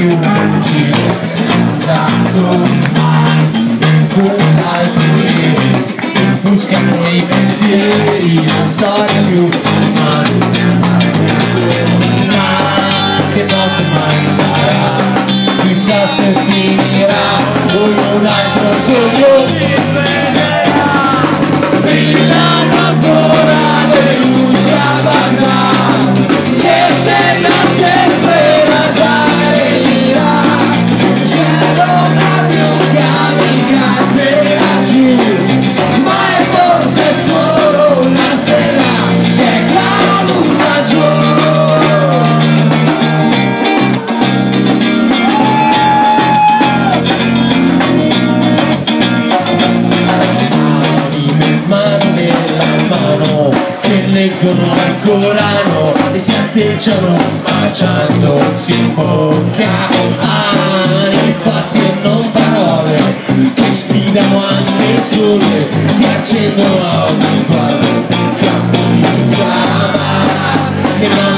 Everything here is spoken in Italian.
più vicino, ci ha usato mai con altri, offuscano i pensieri, non storia più ma che notte mai sarà, chissà se finirà o un altro sogno rivelerà, brillano ancora le luci a Baghdad, che sembra sempre guardare l'Iraq, cielo da più kamikaze laggiù, ma è forse solo una stella che è caduta giù. Leggono il Corano e si atteggiano baciandosi in bocca, fatti e non parole che sfidano anche il sole, si accendono a ogni sguardo, campo di che